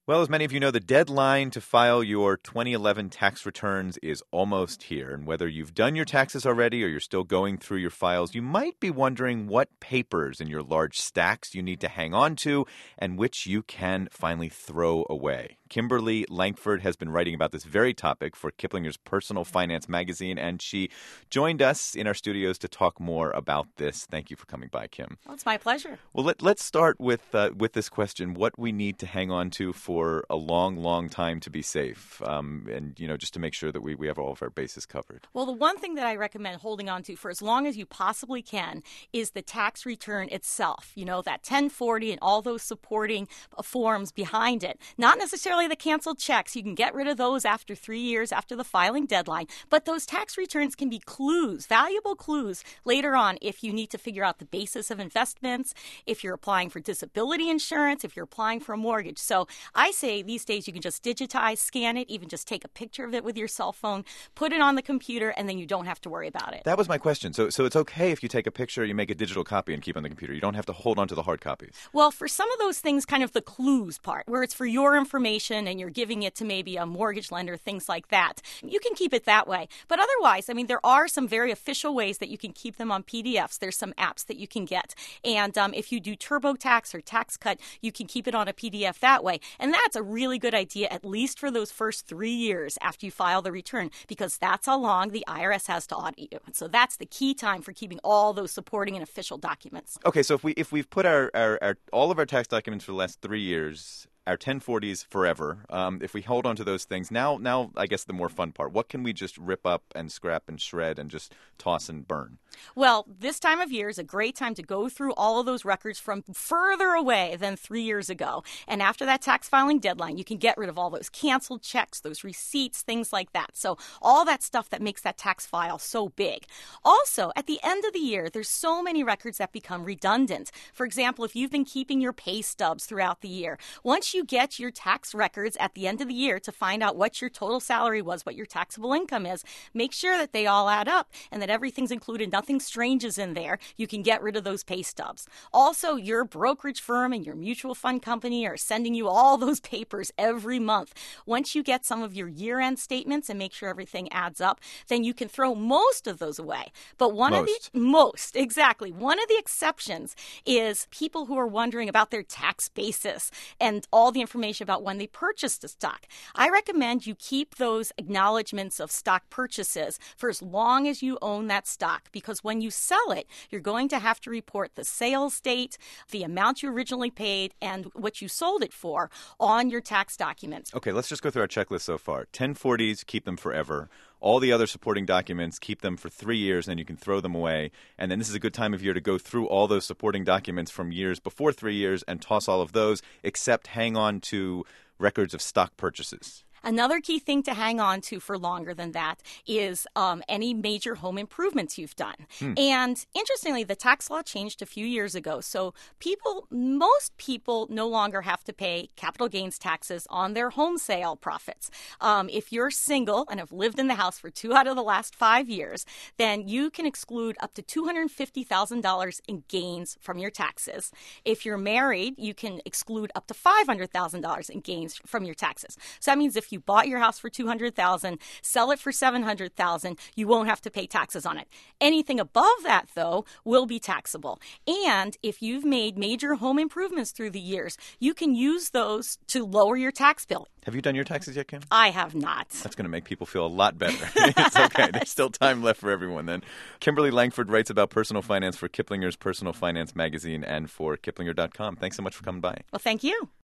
Well, as many of you know, the deadline to file your 2011 tax returns is almost here. And whether you've done your taxes already or you're still going through your files, you might be wondering what papers in your large stacks you need to hang on to and which you can finally throw away. Kimberly Langford has been writing about this very topic for Kiplinger's Personal Finance magazine, and she joined us in our studios to talk more about this. Thank you for coming by, Kim. Well, it's my pleasure. Well, let's start with this question: what we need to hang on to for a long, long time to be safe, and just to make sure that we have all of our bases covered. Well, the one thing that I recommend holding on to for as long as you possibly can is the tax return itself. You know, that 1040 and all those supporting forms behind it. Not necessarily the canceled checks. You can get rid of those after 3 years after the filing deadline. But those tax returns can be clues, valuable clues later on if you need to figure out the basis of investments, if you're applying for disability insurance, if you're applying for a mortgage. So I say these days you can just digitize, scan it, even just take a picture of it with your cell phone, put it on the computer, and then you don't have to worry about it. That was my question. So it's okay if you take a picture, you make a digital copy and keep on the computer. You don't have to hold on to the hard copies. Well, for some of those things, kind of the clues part, where it's for your information and you're giving it to maybe a mortgage lender, things like that, you can keep it that way. But otherwise, I mean, there are some very official ways that you can keep them on PDFs. There's some apps that you can get. And if you do TurboTax or TaxCut, you can keep it on a PDF that way. And that's a really good idea, at least for those first 3 years after you file the return, because that's how long the IRS has to audit you. And so that's the key time for keeping all those supporting and official documents. Okay, so if we've put our all of our tax documents for the last 3 years, our 1040s forever, if we hold on to those things, now I guess the more fun part. What can we just rip up and scrap and shred and just toss and burn? Well, this time of year is a great time to go through all of those records from further away than 3 years ago. And after that tax filing deadline, you can get rid of all those canceled checks, those receipts, things like that. So all that stuff that makes that tax file so big. Also, at the end of the year, there's so many records that become redundant. For example, if you've been keeping your pay stubs throughout the year, once you get your tax records at the end of the year to find out what your total salary was, what your taxable income is, make sure that they all add up and that everything's included. Nothing strange is in there. You can get rid of those pay stubs. Also, your brokerage firm and your mutual fund company are sending you all those papers every month. Once you get some of your year-end statements and make sure everything adds up, then you can throw most of those away. But one of the exceptions is people who are wondering about their tax basis and all the information about when they purchased the stock. I recommend you keep those acknowledgments of stock purchases for as long as you own that stock, because when you sell it, you're going to have to report the sales date, the amount you originally paid, and what you sold it for on your tax documents. Okay, let's just go through our checklist so far. 1040s, keep them forever. All the other supporting documents, keep them for 3 years, and then you can throw them away. And then this is a good time of year to go through all those supporting documents from years before 3 years and toss all of those, except hang on to records of stock purchases. Another key thing to hang on to for longer than that is any major home improvements you've done. And interestingly, the tax law changed a few years ago. So most people no longer have to pay capital gains taxes on their home sale profits. If you're single and have lived in the house for 2 out of the last 5 years, then you can exclude up to $250,000 in gains from your taxes. If you're married, you can exclude up to $500,000 in gains from your taxes. So that means if you bought your house for $200,000, sell it for $700,000, you won't have to pay taxes on it. Anything above that, though, will be taxable. And if you've made major home improvements through the years, you can use those to lower your tax bill. Have you done your taxes yet, Kim? I have not. That's going to make people feel a lot better. It's okay. There's still time left for everyone then. Kimberly Langford writes about personal finance for Kiplinger's Personal Finance magazine and for Kiplinger.com. Thanks so much for coming by. Well, thank you.